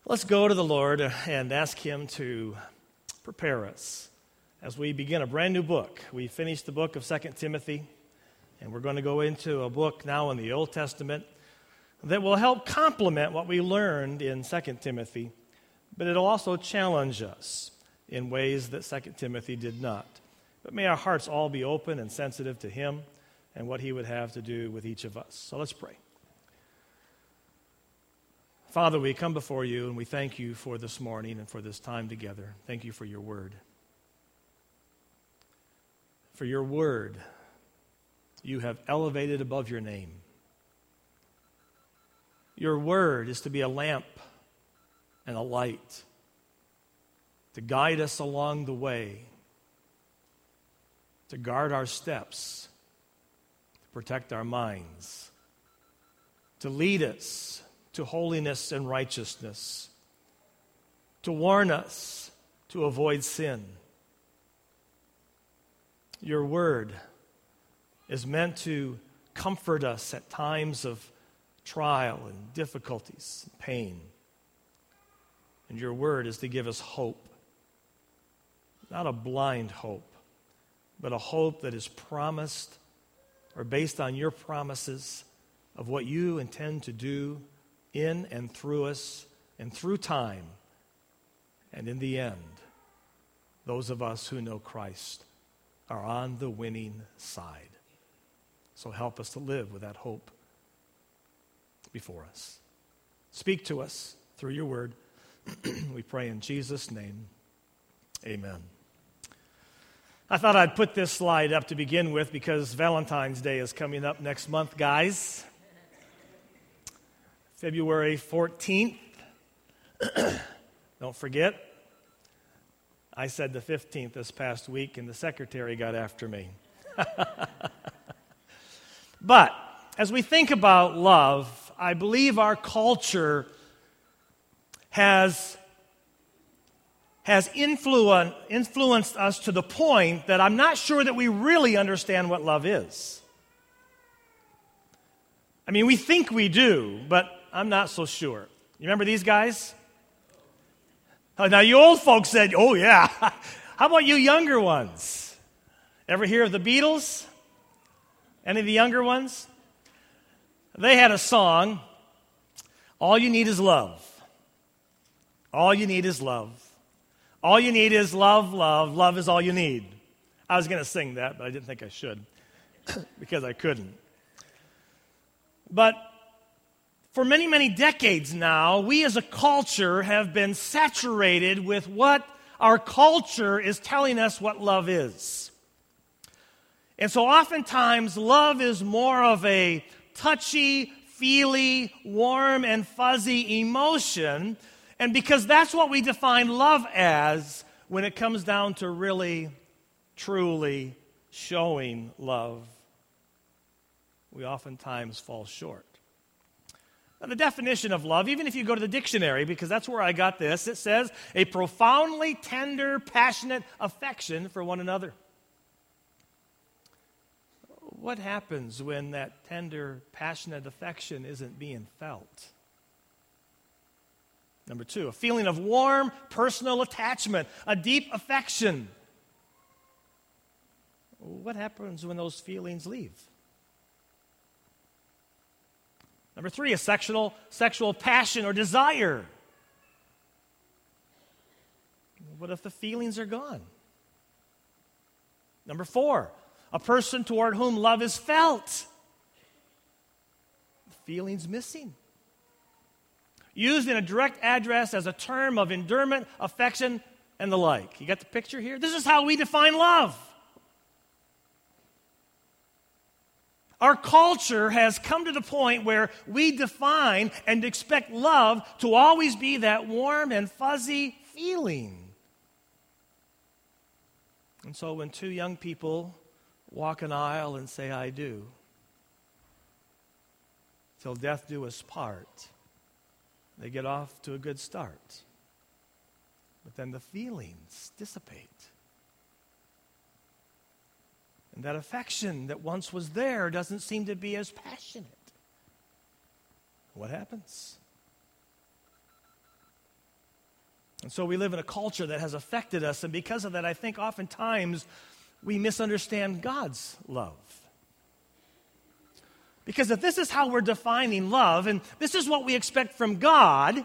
Let's go to the Lord and ask Him to prepare us as we begin a brand new book. We finished the book of 2 Timothy, and we're going to go into a book now in the Old Testament that will help complement what we learned in 2 Timothy, but it'll also challenge us in ways that 2 Timothy did not. But may our hearts all be open and sensitive to Him and what He would have to do with each of us. So let's pray. Father, we come before You and we thank You for this morning and for this time together. Thank You for Your word. For Your word, You have elevated above Your name. Your word is to be a lamp and a light, to guide us along the way, to guard our steps, to protect our minds, to lead us to holiness and righteousness, to warn us to avoid sin. Your word is meant to comfort us at times of trial and difficulties and pain. And Your word is to give us hope, not a blind hope, but a hope that is promised or based on Your promises of what You intend to do in and through us and through time. And in the end, those of us who know Christ are on the winning side. So help us to live with that hope before us. Speak to us through Your word. We pray in Jesus' name. Amen. I thought I'd put this slide up to begin with because Valentine's Day is coming up next month, guys. February 14th. Don't forget, I said the 15th this past week, and the secretary got after me. But as we think about love, I believe our culture has influenced us to the point that I'm not sure that we really understand what love is. I mean, we think we do, but I'm not so sure. You remember these guys? Now, you old folks said, oh, yeah. How about you younger ones? Ever hear of the Beatles? Any of the younger ones? They had a song, All You Need Is Love. All you need is love. All you need is love, love. Love is all you need. I was going to sing that, but I didn't think I should because I couldn't. But for many, many decades now, we as a culture have been saturated with what our culture is telling us what love is. And so oftentimes, love is more of a touchy, feely, warm, and fuzzy emotion. And because that's what we define love as, when it comes down to really, truly showing love, we oftentimes fall short. Now, the definition of love, even if you go to the dictionary, because that's where I got this, it says a profoundly tender, passionate affection for one another. What happens when that tender, passionate affection isn't being felt? Number two, a feeling of warm, personal attachment, a deep affection. What happens when those feelings leave? Number three, a sexual passion or desire. What if the feelings are gone? Number four, a person toward whom love is felt. The feeling's missing. Used in a direct address as a term of endearment, affection, and the like. You got the picture here? This is how we define love. Our culture has come to the point where we define and expect love to always be that warm and fuzzy feeling. And so when two young people walk an aisle and say, I do, till death do us part, they get off to a good start. But then the feelings dissipate. And that affection that once was there doesn't seem to be as passionate. What happens? And so we live in a culture that has affected us, and because of that, I think oftentimes we misunderstand God's love. Because if this is how we're defining love, and this is what we expect from God,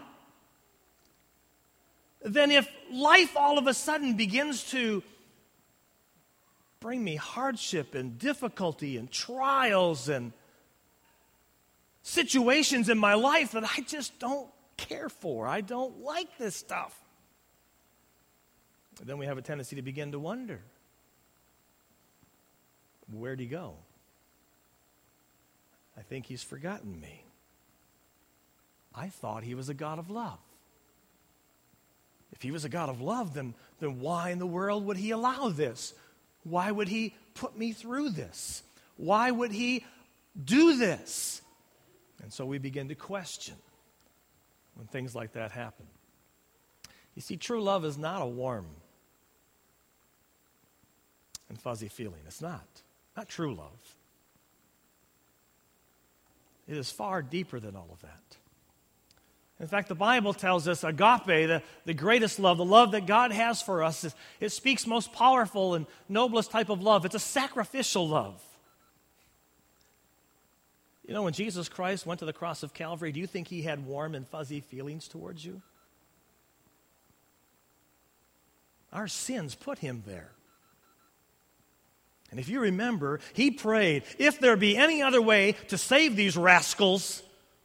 then if life all of a sudden begins to bring me hardship and difficulty and trials and situations in my life that I just don't care for, I don't like this stuff, then we have a tendency to begin to wonder, where'd he go? I think he's forgotten me. I thought he was a God of love. If he was a God of love, then why in the world would he allow this? Why would he put me through this? Why would he do this? And so we begin to question when things like that happen. You see, true love is not a warm and fuzzy feeling. It's not true love. It is far deeper than all of that. In fact, the Bible tells us agape, the greatest love, the love that God has for us, it speaks most powerful and noblest type of love. It's a sacrificial love. You know, when Jesus Christ went to the cross of Calvary, do you think he had warm and fuzzy feelings towards you? Our sins put him there. And if you remember, he prayed, if there be any other way to save these rascals.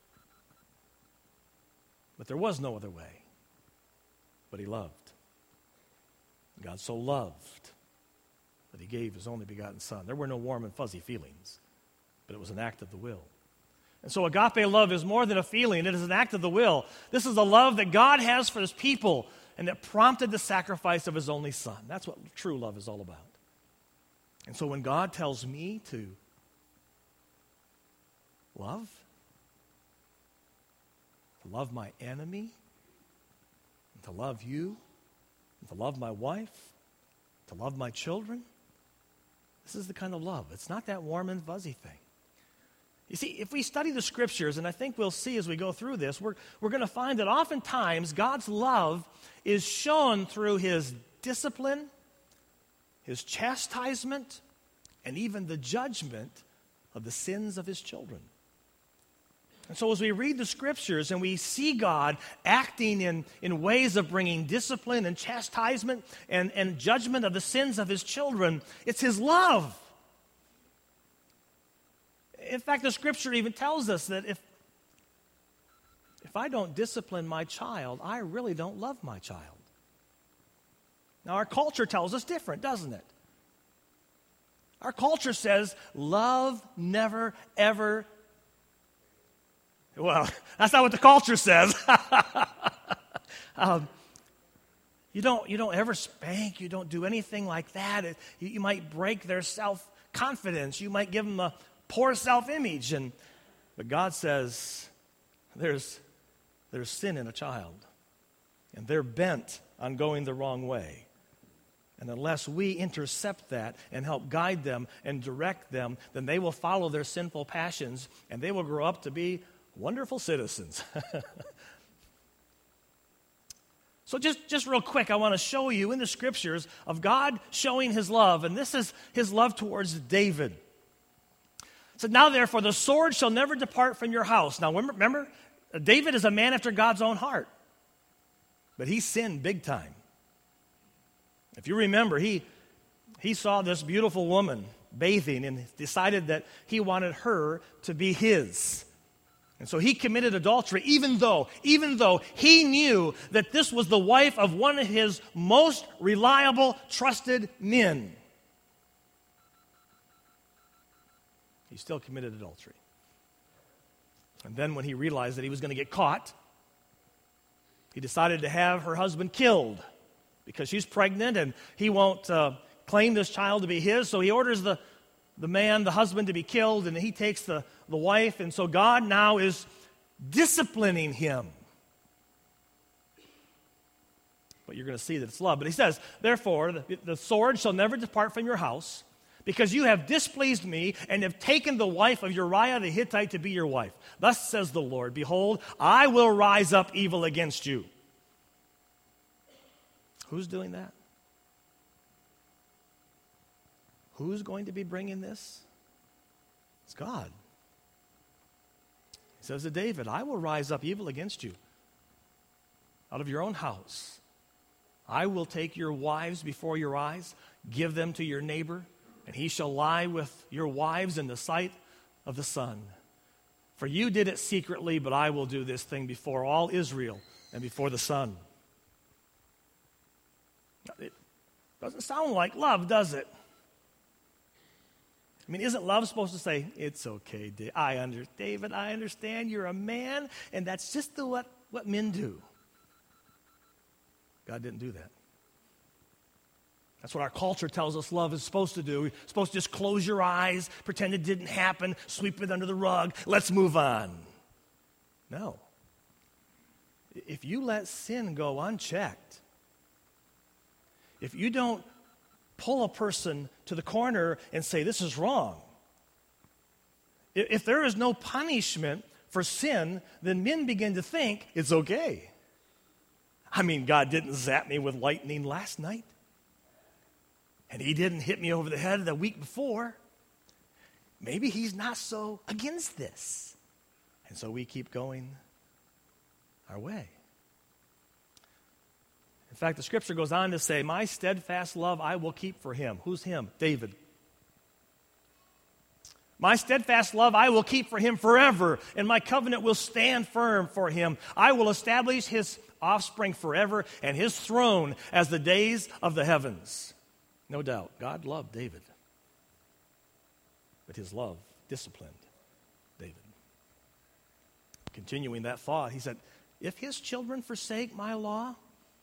But there was no other way. But he loved. God so loved that he gave his only begotten Son. There were no warm and fuzzy feelings, but it was an act of the will. And so agape love is more than a feeling. It is an act of the will. This is the love that God has for his people and that prompted the sacrifice of his only Son. That's what true love is all about. And so when God tells me to love my enemy, and to love you, and to love my wife, to love my children, this is the kind of love. It's not that warm and fuzzy thing. You see, if we study the Scriptures, and I think we'll see as we go through this, we're going to find that oftentimes God's love is shown through his discipline, his chastisement, and even the judgment of the sins of his children. And so as we read the Scriptures and we see God acting in ways of bringing discipline and chastisement and judgment of the sins of his children, it's his love. In fact, the Scripture even tells us that if I don't discipline my child, I really don't love my child. Now, our culture tells us different, doesn't it? Our culture says, love never, ever. Well, that's not what the culture says. You don't ever spank. You don't do anything like that. You might break their self-confidence. You might give them a poor self-image. But God says there's sin in a child, and they're bent on going the wrong way. And unless we intercept that and help guide them and direct them, then they will follow their sinful passions, and they will grow up to be wonderful citizens. So just real quick, I want to show you in the Scriptures of God showing his love, and this is his love towards David. It said, now therefore the sword shall never depart from your house. Now remember, David is a man after God's own heart, but he sinned big time. If you remember, he saw this beautiful woman bathing and decided that he wanted her to be his. And so he committed adultery, even though he knew that this was the wife of one of his most reliable, trusted men. He still committed adultery. And then when he realized that he was going to get caught, he decided to have her husband killed because she's pregnant and he won't claim this child to be his. So he orders the husband to be killed, and he takes the wife. And so God now is disciplining him. But you're going to see that it's love. But he says, therefore, the sword shall never depart from your house, because you have displeased me and have taken the wife of Uriah the Hittite to be your wife. Thus says the Lord, behold, I will rise up evil against you. Who's doing that? Who's going to be bringing this? It's God. He says to David, I will rise up evil against you out of your own house. I will take your wives before your eyes, give them to your neighbor, and he shall lie with your wives in the sight of the sun. For you did it secretly, but I will do this thing before all Israel and before the sun. It doesn't sound like love, does it? I mean, isn't love supposed to say, it's okay, David, I understand you're a man, and that's just what men do. God didn't do that. That's what our culture tells us love is supposed to do. You're supposed to just close your eyes, pretend it didn't happen, sweep it under the rug, let's move on. No. If you let sin go unchecked, if you don't pull a person to the corner and say, this is wrong, if there is no punishment for sin, then men begin to think it's okay. I mean, God didn't zap me with lightning last night. And he didn't hit me over the head the week before. Maybe he's not so against this. And so we keep going our way. In fact, the scripture goes on to say, my steadfast love I will keep for him. Who's him? David. My steadfast love I will keep for him forever, and my covenant will stand firm for him. I will establish his offspring forever, and his throne as the days of the heavens. No doubt, God loved David. But his love disciplined David. Continuing that thought, he said, if his children forsake my law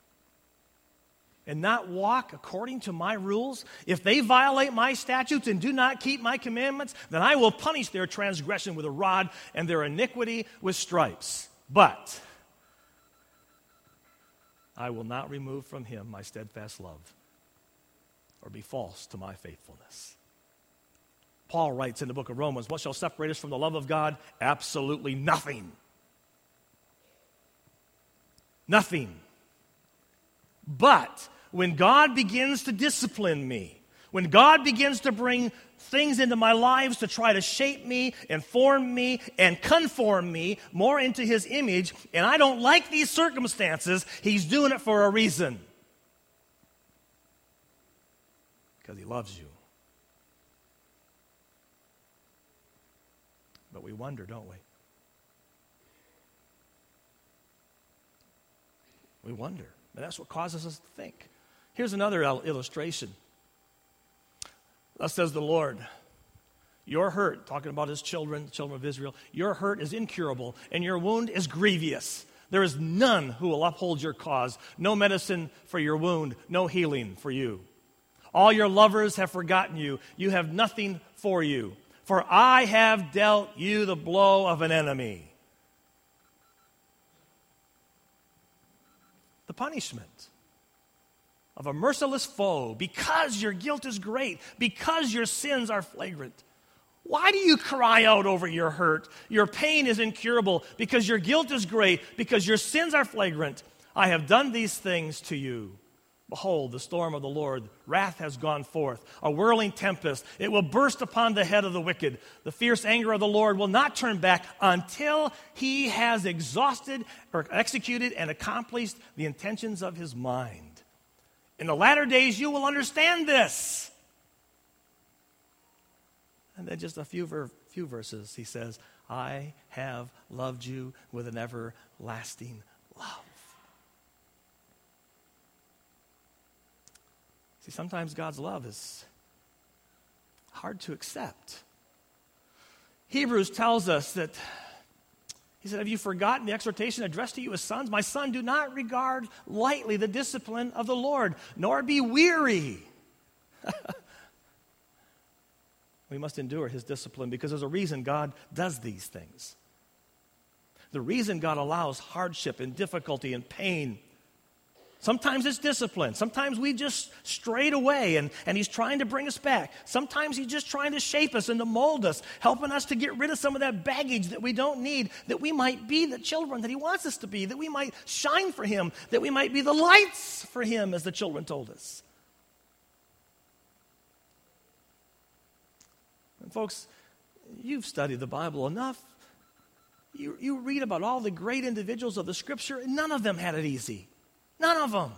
and not walk according to my rules, if they violate my statutes and do not keep my commandments, then I will punish their transgression with a rod and their iniquity with stripes. But I will not remove from him my steadfast love or be false to my faithfulness. Paul writes in the book of Romans, what shall separate us from the love of God? Absolutely nothing. Nothing. But when God begins to discipline me, when God begins to bring things into my lives to try to shape me and form me and conform me more into his image, and I don't like these circumstances, he's doing it for a reason. Because he loves you. But we wonder, don't we? We wonder. And that's what causes us to think. Here's another illustration. Thus says the Lord, your hurt, talking about his children, the children of Israel, your hurt is incurable and your wound is grievous. There is none who will uphold your cause. No medicine for your wound, no healing for you. All your lovers have forgotten you. You have nothing for you. For I have dealt you the blow of an enemy. The punishment of a merciless foe, because your guilt is great, because your sins are flagrant. Why do you cry out over your hurt? Your pain is incurable, because your guilt is great, because your sins are flagrant. I have done these things to you. Behold, the storm of the Lord, wrath has gone forth, a whirling tempest. It will burst upon the head of the wicked. The fierce anger of the Lord will not turn back until he has exhausted or executed and accomplished the intentions of his mind. In the latter days, you will understand this. And then just a few verses, he says, I have loved you with an everlasting love. See, sometimes God's love is hard to accept. Hebrews tells us that, he said, have you forgotten the exhortation addressed to you as sons? My son, do not regard lightly the discipline of the Lord, nor be weary. We must endure his discipline because there's a reason God does these things. The reason God allows hardship and difficulty and pain Sometimes it's discipline. Sometimes we just strayed away and he's trying to bring us back. Sometimes he's just trying to shape us and to mold us, helping us to get rid of some of that baggage that we don't need, that we might be the children that he wants us to be, that we might shine for him, that we might be the lights for him, as the children told us. And folks, you've studied the Bible enough. You read about all the great individuals of the Scripture, and none of them had it easy. None of them.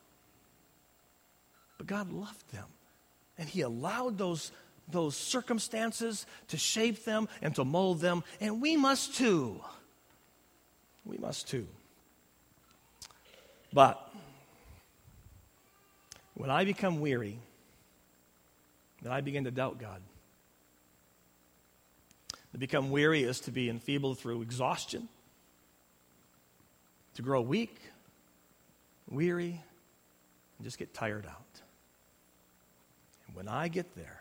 But God loved them. And he allowed those circumstances to shape them and to mold them. And we must too. We must too. But when I become weary, then I begin to doubt God. To become weary is to be enfeebled through exhaustion, to grow weak, weary, and just get tired out. And when I get there,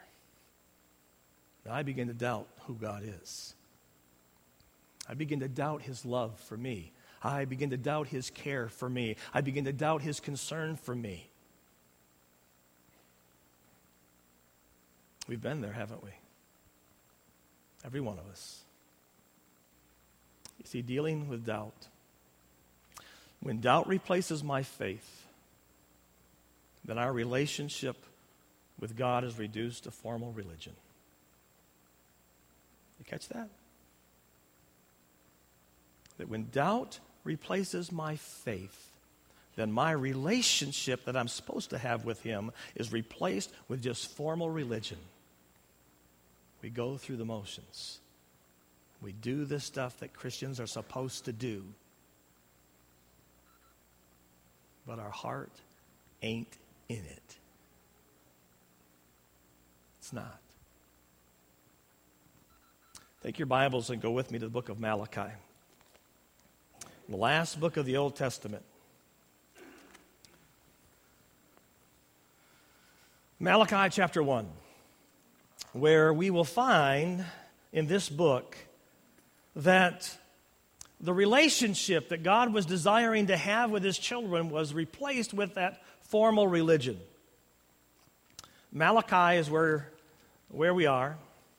I begin to doubt who God is. I begin to doubt his love for me. I begin to doubt his care for me. I begin to doubt his concern for me. We've been there, haven't we? Every one of us. You see, dealing with doubt. When doubt replaces my faith, then our relationship with God is reduced to formal religion. You catch that? That when doubt replaces my faith, then my relationship that I'm supposed to have with him is replaced with just formal religion. We go through the motions. We do the stuff that Christians are supposed to do. But our heart ain't in it. It's not. Take your Bibles and go with me to the book of Malachi. The last book of the Old Testament. Malachi chapter 1. Where we will find in this book that the relationship that God was desiring to have with his children was replaced with that formal religion. Malachi is where we are.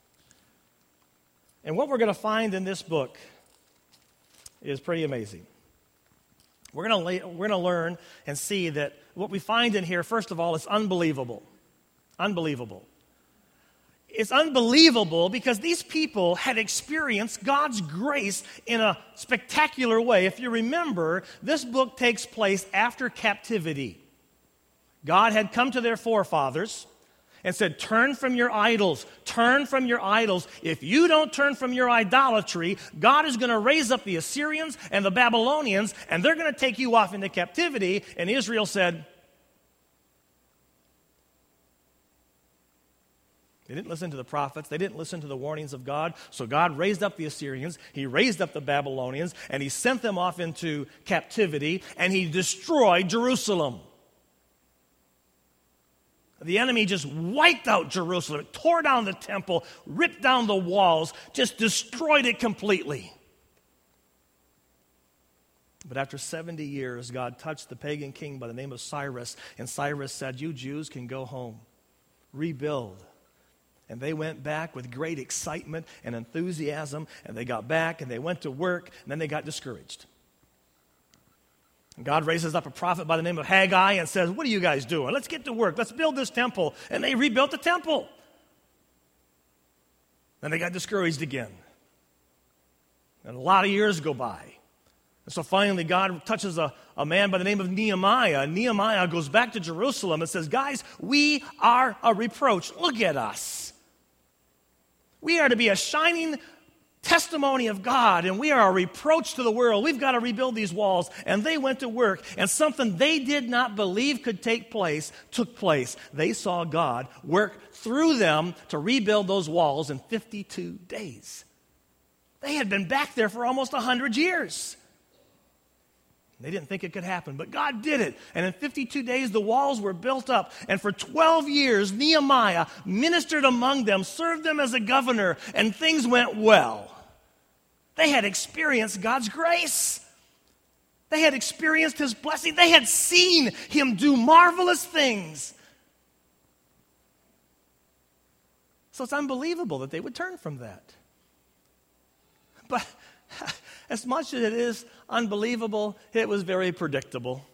And what we're going to find in this book is pretty amazing. We're going to learn and see that what we find in here, first of all, is unbelievable. Unbelievable. It's unbelievable because these people had experienced God's grace in a spectacular way. If you remember, this book takes place after captivity. God had come to their forefathers and said, turn from your idols, turn from your idols. If you don't turn from your idolatry, God is going to raise up the Assyrians and the Babylonians, and they're going to take you off into captivity. And Israel said, they didn't listen to the prophets. They didn't listen to the warnings of God. So God raised up the Assyrians. He raised up the Babylonians. And he sent them off into captivity. And he destroyed Jerusalem. The enemy just wiped out Jerusalem. Tore down the temple. Ripped down the walls. Just destroyed it completely. But after 70 years, God touched the pagan king by the name of Cyrus. And Cyrus said, you Jews can go home. Rebuild. And they went back with great excitement and enthusiasm, and they got back, and they went to work, and then they got discouraged. And God raises up a prophet by the name of Haggai and says, what are you guys doing? Let's get to work. Let's build this temple. And they rebuilt the temple. Then they got discouraged again. And a lot of years go by. And so finally God touches a man by the name of Nehemiah. And Nehemiah goes back to Jerusalem and says, guys, we are a reproach. Look at us. We are to be a shining testimony of God, and we are a reproach to the world. We've got to rebuild these walls. And they went to work, and something they did not believe could take place took place. They saw God work through them to rebuild those walls in 52 days. They had been back there for almost 100 years. They didn't think it could happen, but God did it. And in 52 days, the walls were built up. And for 12 years, Nehemiah ministered among them, served them as a governor, and things went well. They had experienced God's grace. They had experienced his blessing. They had seen him do marvelous things. So it's unbelievable that they would turn from that. But as much as it is unbelievable, it was very predictable.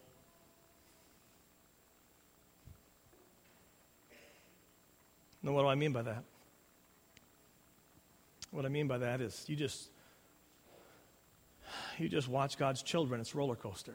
Now, what do I mean by that? What I mean by that is you just watch God's children. It's a roller coaster.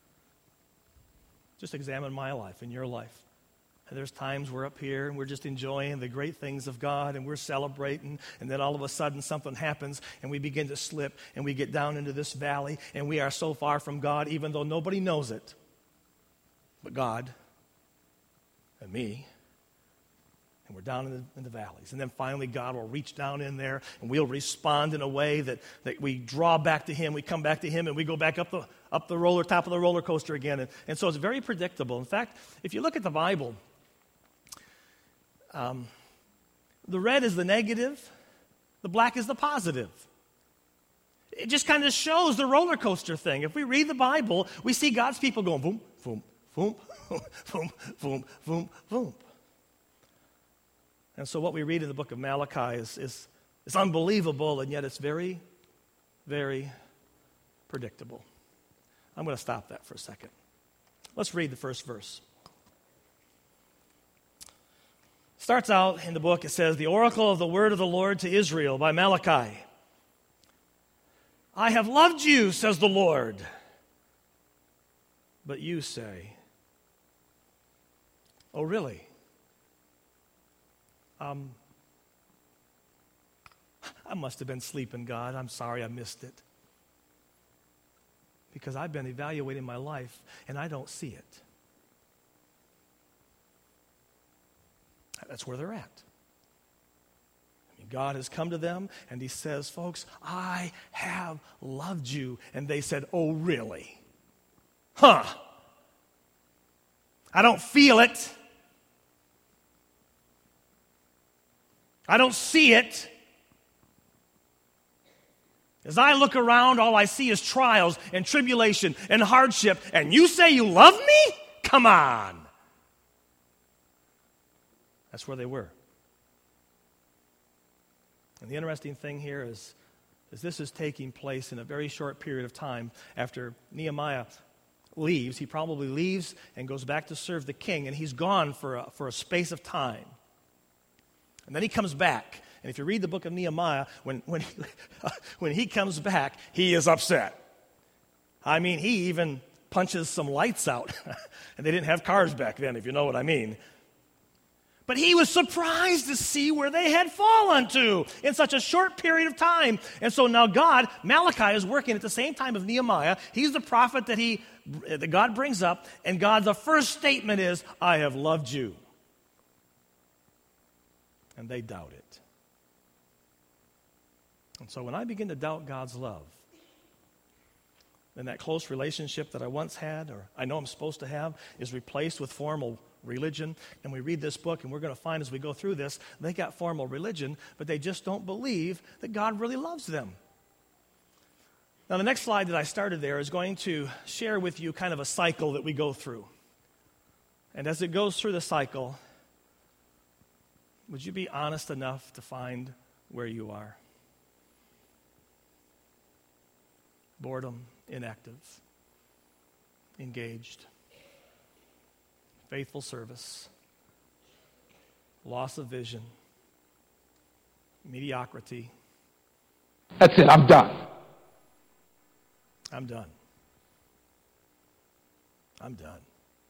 Just examine my life and your life. And there's times we're up here and we're just enjoying the great things of God and we're celebrating, and then all of a sudden something happens and we begin to slip and we get down into this valley and we are so far from God, even though nobody knows it but God and me. And we're down in the valleys. And then finally God will reach down in there and we'll respond in a way that we draw back to Him. We come back to Him and we go back up the top of the roller coaster again. And so it's very predictable. In fact, if you look at the Bible, the red is the negative, the black is the positive. It just kind of shows the roller coaster thing. If we read the Bible, we see God's people going boom, boom, boom, boom, boom, boom, boom. And so what we read in the book of Malachi is unbelievable, and yet it's very, very predictable. I'm going to stop that for a second. Let's read the first verse. Starts out in the book, it says, "The oracle of the word of the Lord to Israel by Malachi. I have loved you, says the Lord. But you say, oh, really? I must have been sleeping, God. I'm sorry I missed it. Because I've been evaluating my life and I don't see it." That's where they're at. I mean, God has come to them and He says, folks, I have loved you. And they said, oh, really? Huh. I don't feel it. I don't see it. As I look around, all I see is trials and tribulation and hardship. And you say you love me? Come on. That's where they were. And the interesting thing here is this is taking place in a very short period of time after Nehemiah leaves. He probably leaves and goes back to serve the king, and he's gone for a space of time. And then he comes back. And if you read the book of Nehemiah, when he comes back, he is upset. I mean, he even punches some lights out. And they didn't have cars back then, if you know what I mean. But he was surprised to see where they had fallen to in such a short period of time. And so now Malachi is working at the same time of Nehemiah. He's the prophet that God brings up. And the first statement is, I have loved you. And they doubt it. And so when I begin to doubt God's love, then that close relationship that I once had, or I know I'm supposed to have, is replaced with formal religion. And we read this book, and we're going to find as we go through this, they got formal religion, but they just don't believe that God really loves them. Now, the next slide that I started there is going to share with you kind of a cycle that we go through. And as it goes through the cycle, would you be honest enough to find where you are? Boredom, inactive, engaged, faithful service, loss of vision, mediocrity. That's it, I'm done. I'm done. I'm done.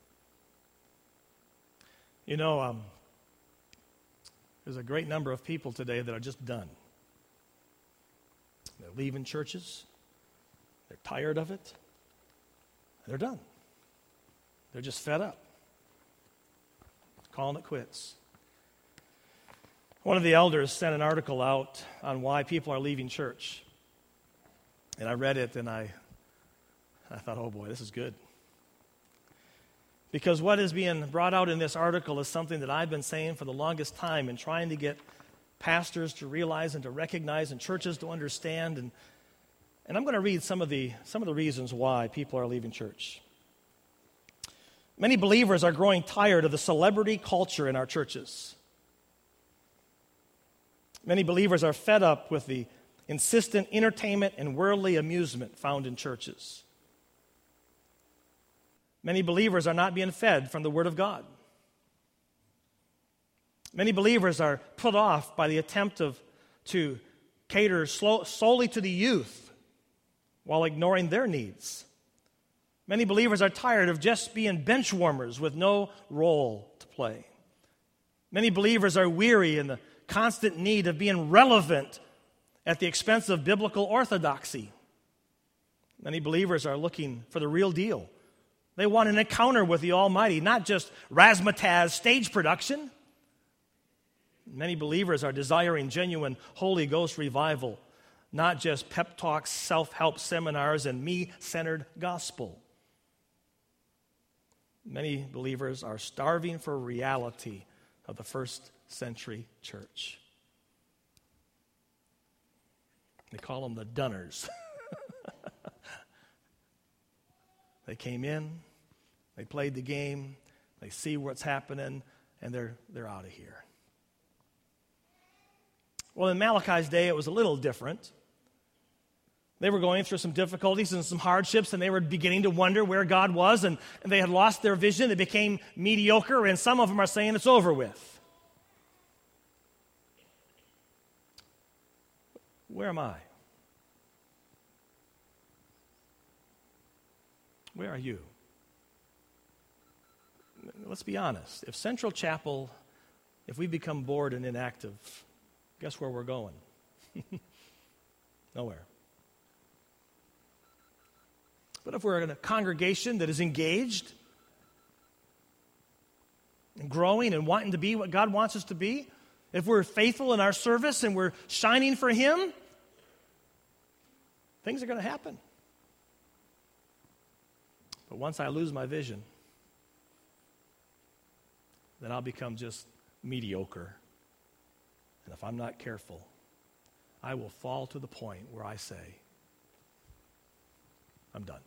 You know, there's a great number of people today that are just done. They're leaving churches. They're tired of it. They're done. They're just fed up. Calling it quits. One of the elders sent an article out on why people are leaving church. And I read it and I thought, oh boy, this is good. Because what is being brought out in this article is something that I've been saying for the longest time and trying to get pastors to realize and to recognize and churches to understand. And I'm going to read some of the reasons why people are leaving church. Many believers are growing tired of the celebrity culture in our churches. Many believers are fed up with the insistent entertainment and worldly amusement found in churches. Many believers are not being fed from the Word of God. Many believers are put off by the attempt to cater solely to the youth while ignoring their needs. Many believers are tired of just being bench warmers with no role to play. Many believers are weary in the constant need of being relevant at the expense of biblical orthodoxy. Many believers are looking for the real deal. They want an encounter with the Almighty, not just razzmatazz stage production. Many believers are desiring genuine Holy Ghost revival, not just pep talks, self-help seminars, and me-centered gospel. Many believers are starving for reality of the first century church. They call them the Dunners. They came in, they played the game, they see what's happening, and they're out of here. Well, in Malachi's day, it was a little different. They were going through some difficulties and some hardships, and they were beginning to wonder where God was, and they had lost their vision. They became mediocre, and some of them are saying it's over with. Where am I? Where are you? Let's be honest. If Central Chapel, if we become bored and inactive, guess where we're going? Nowhere. But if we're in a congregation that is engaged and growing and wanting to be what God wants us to be, if we're faithful in our service and we're shining for Him, things are going to happen. But once I lose my vision, then I'll become just mediocre. And if I'm not careful, I will fall to the point where I say, I'm done.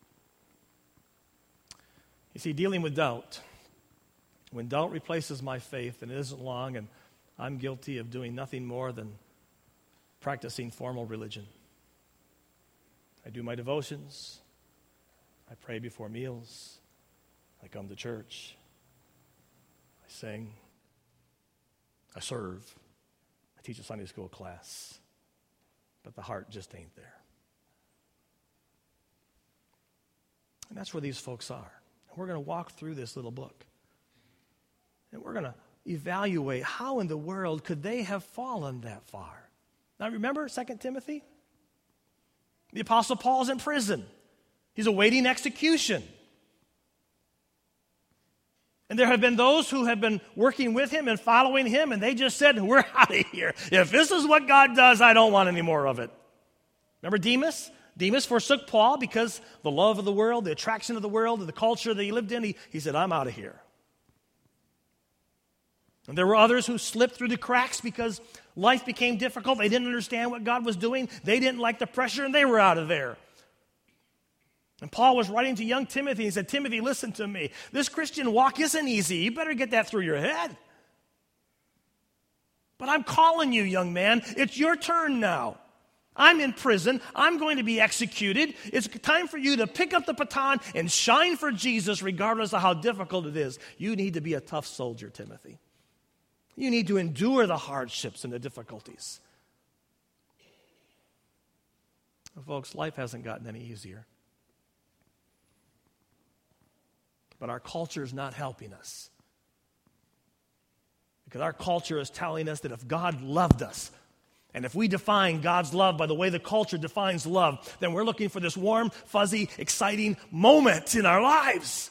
You see, dealing with doubt, when doubt replaces my faith, and it isn't long, and I'm guilty of doing nothing more than practicing formal religion. I do my devotions. I pray before meals. I come to church. I sing. I serve. I teach a Sunday school class. But the heart just ain't there. And that's where these folks are. And we're going to walk through this little book. And we're going to evaluate how in the world could they have fallen that far. Now remember 2 Timothy? The Apostle Paul's in prison. He's awaiting execution. And there have been those who have been working with him and following him, and they just said, we're out of here. If this is what God does, I don't want any more of it. Remember Demas? Demas forsook Paul because the love of the world, the attraction of the world, and the culture that he lived in, he said, I'm out of here. And there were others who slipped through the cracks because life became difficult. They didn't understand what God was doing. They didn't like the pressure, and they were out of there. And Paul was writing to young Timothy. He said, Timothy, listen to me. This Christian walk isn't easy. You better get that through your head. But I'm calling you, young man. It's your turn now. I'm in prison. I'm going to be executed. It's time for you to pick up the baton and shine for Jesus regardless of how difficult it is. You need to be a tough soldier, Timothy. You need to endure the hardships and the difficulties. Well, folks, life hasn't gotten any easier. But our culture is not helping us. Because our culture is telling us that if God loved us, and if we define God's love by the way the culture defines love, then we're looking for this warm, fuzzy, exciting moment in our lives.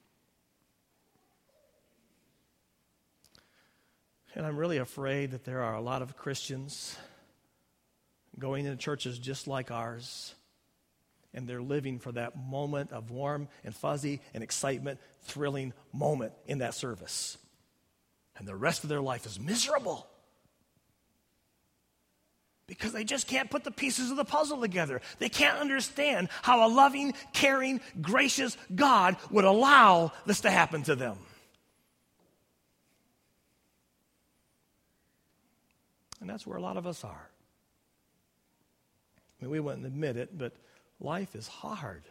And I'm really afraid that there are a lot of Christians going into churches just like ours, and they're living for that moment of warm and fuzzy and excitement, thrilling moment in that service. And the rest of their life is miserable. because they just can't put the pieces of the puzzle together. They can't understand how a loving, caring, gracious God would allow this to happen to them. And that's where a lot of us are. I mean, we wouldn't admit it, but life is hard.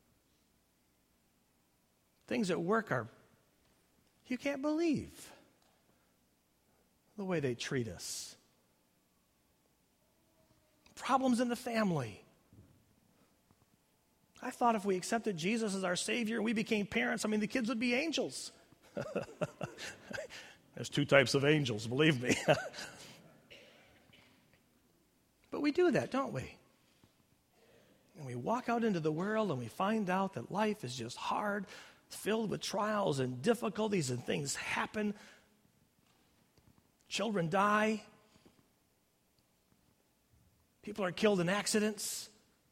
Things at work are, you can't believe the way they treat us. Problems in the family. I thought if we accepted Jesus as our Savior and we became parents, the kids would be angels. There's two types of angels, believe me. But we do that, don't we? And we walk out into the world and we find out that life is just hard, filled with trials and difficulties, and things happen. Children die. People are killed in accidents.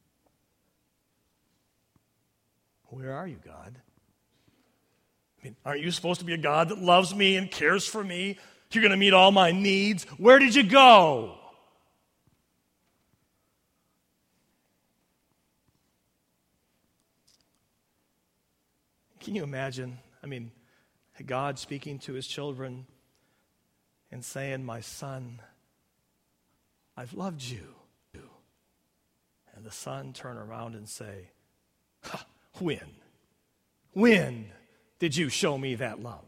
Where are you, God? Aren't you supposed to be a God that loves me and cares for me? You're going to meet all my needs. Where did you go? Can you imagine, God speaking to his children and saying, my son, I've loved you. And the son turn around and say, when? When did you show me that love?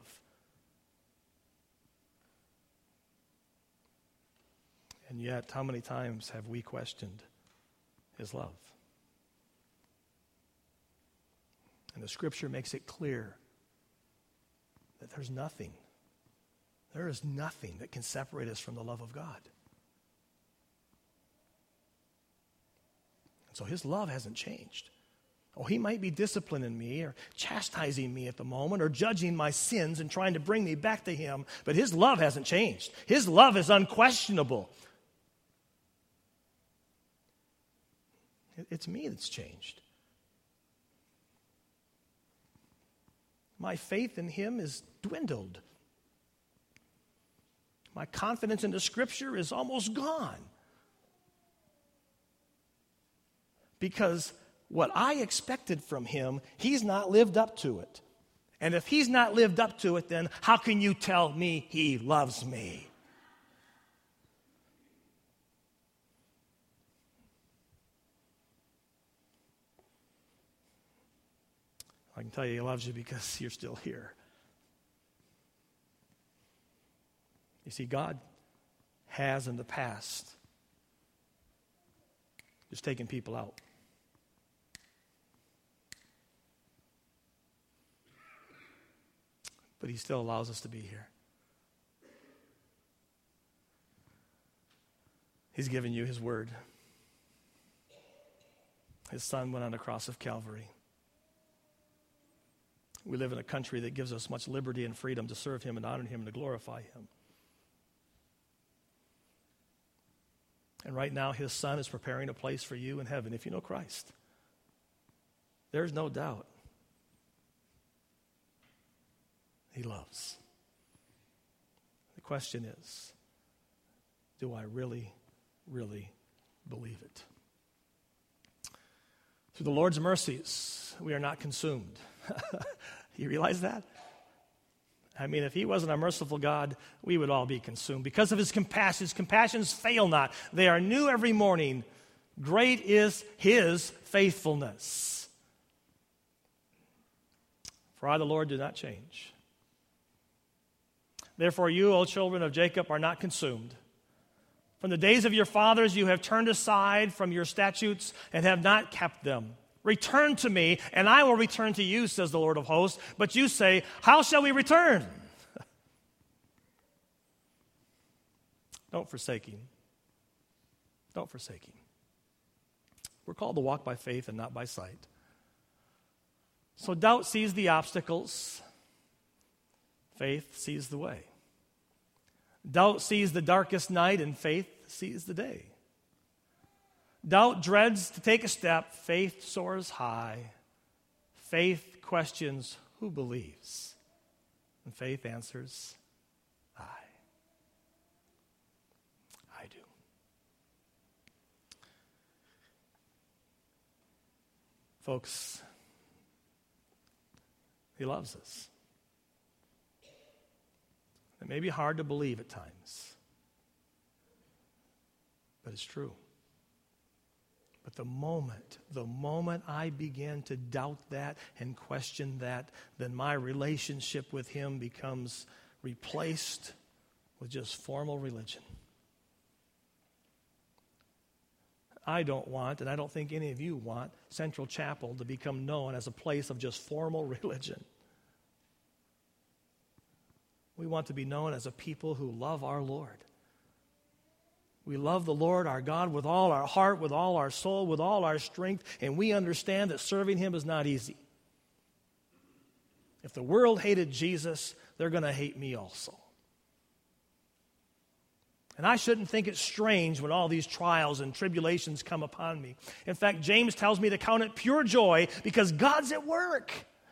And yet, how many times have we questioned his love? And the scripture makes it clear that there is nothing that can separate us from the love of God. And so his love hasn't changed. Oh, he might be disciplining me or chastising me at the moment or judging my sins and trying to bring me back to him, but his love hasn't changed. His love is unquestionable. It's me that's changed. My faith in him is dwindled. My confidence in the scripture is almost gone. Because what I expected from him, he's not lived up to it. And if he's not lived up to it, then how can you tell me he loves me? I can tell you he loves you because you're still here. You see, God has in the past just taken people out. But he still allows us to be here. He's given you his word. His son went on the cross of Calvary. We live in a country that gives us much liberty and freedom to serve him and honor him and to glorify him. And right now, his son is preparing a place for you in heaven if you know Christ. There's no doubt. He loves. The question is, do I really, really believe it? Through the Lord's mercies, we are not consumed. You realize that? If he wasn't a merciful God, we would all be consumed. Because of his compassions fail not. They are new every morning. Great is his faithfulness. For I, the Lord, do not change. Therefore you, O children of Jacob, are not consumed. From the days of your fathers you have turned aside from your statutes and have not kept them. Return to me, and I will return to you, says the Lord of hosts. But you say, how shall we return? Don't forsake him. Don't forsake him. We're called to walk by faith and not by sight. So doubt sees the obstacles. Faith sees the way. Doubt sees the darkest night, and faith sees the day. Doubt dreads to take a step. Faith soars high. Faith questions who believes. And faith answers, I do. Folks, He loves us. It may be hard to believe at times, but it's true. But the moment I begin to doubt that and question that, then my relationship with Him becomes replaced with just formal religion. I don't want, and I don't think any of you want, Central Chapel to become known as a place of just formal religion. We want to be known as a people who love our Lord. We love the Lord our God with all our heart, with all our soul, with all our strength, and we understand that serving Him is not easy. If the world hated Jesus, they're going to hate me also. And I shouldn't think it strange when all these trials and tribulations come upon me. In fact, James tells me to count it pure joy because God's at work.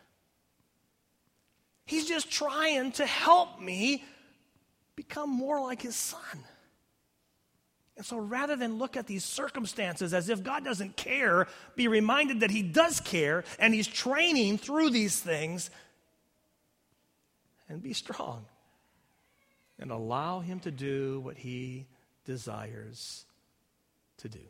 He's just trying to help me become more like His Son. And so rather than look at these circumstances as if God doesn't care, be reminded that He does care and He's training through these things, and be strong and allow Him to do what He desires to do.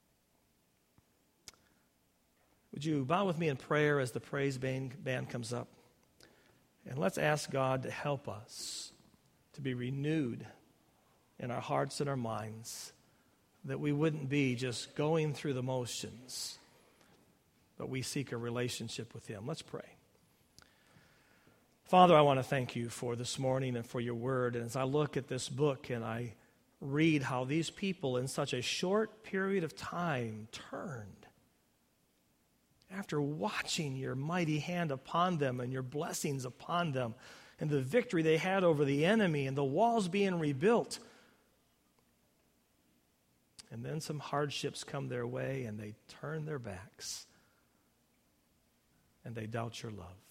Would you bow with me in prayer as the praise band comes up? And let's ask God to help us to be renewed in our hearts and our minds, that we wouldn't be just going through the motions, but we seek a relationship with Him. Let's pray. Father, I want to thank You for this morning and for Your word. And as I look at this book and I read how these people in such a short period of time turned, after watching Your mighty hand upon them and Your blessings upon them and the victory they had over the enemy and the walls being rebuilt, and then some hardships come their way and they turn their backs and they doubt Your love.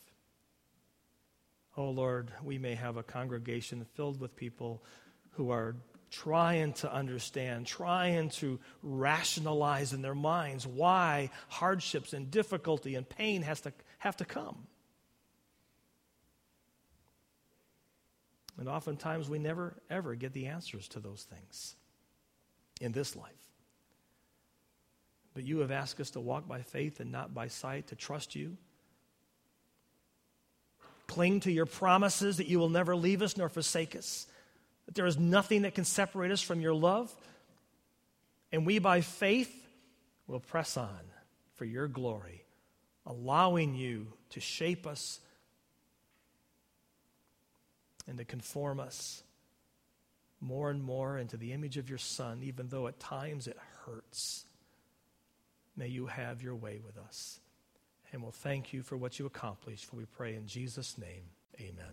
Oh Lord, we may have a congregation filled with people who are trying to understand, trying to rationalize in their minds why hardships and difficulty and pain have to come. And oftentimes we never, ever get the answers to those things in this life. But You have asked us to walk by faith and not by sight, to trust You. Cling to Your promises that You will never leave us nor forsake us, that there is nothing that can separate us from Your love. And we, by faith, will press on for Your glory, allowing You to shape us and to conform us more and more into the image of Your Son, even though at times it hurts. May You have Your way with us. And we'll thank You for what You accomplished, for we pray in Jesus' name, amen.